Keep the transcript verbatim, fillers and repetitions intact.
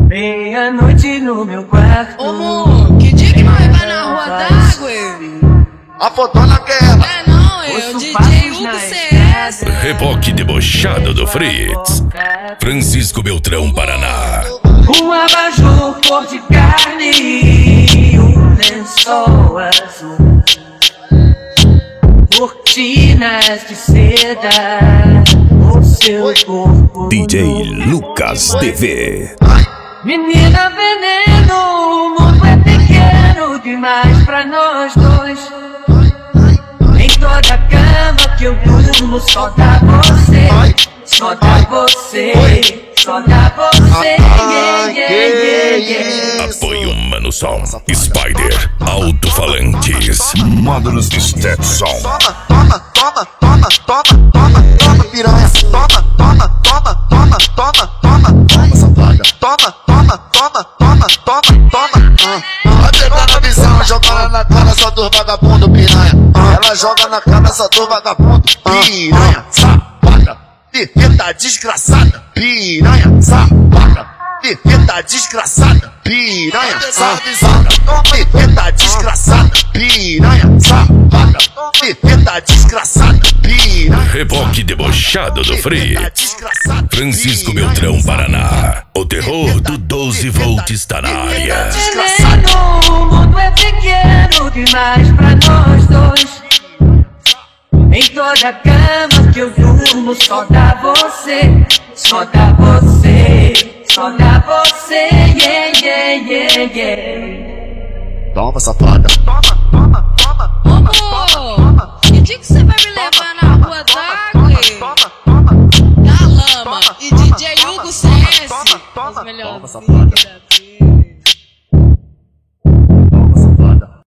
Meia-noite no meu quarto. Ô, amor, que dia que nós vai na rua d'água? A fotona que é ela. É não, é o D J Hugo C S. Reboque debochado do Fritz. Francisco Beltrão, Paraná. Um abajur cor de carne e um lençol azul. Cortinas de seda, o seu corpo D J nu. Lucas T V. Menina veneno, o mundo é pequeno demais pra nós dois. Em toda cama que eu durmo só dá você, só dá você, só dá você. Yeah, yeah, yeah, yeah. Apoio Mano Som, Spider, Alto-Falantes, Módulos de Stetson. Toma, toma, toma, toma, toma, toma, toma, piranha. Toma, toma, toma, toma, toma, toma, toma, safada. Toma, toma, toma, toma, toma, toma. Vai pegando a visão, jogando na cara só dos vagabundo, piranha. Ela joga na cara só dos vagabundo, piranha, safada. Perfeita desgraçada, piranha, safada. Perfeita desgraçada, piranha, safada. Perfeita desgraçada, piranha, safada. Perfeita desgraçada, piranha. Reboque debochado do Fritz. Francisco Beltrão, Paraná. O terror do doze volts está na área. Veneno, o mundo é pequeno demais pra nós dois. Em toda cama que eu durmo só dá você, só dá você, só dá você, yeah, yeah, yeah, yeah. Toma, safada. Toma, toma, toma, Ô, toma, amor, toma. que dia que você vai me levar na rua d'água? Da lama e D J Hugo C S. As melhores da vida.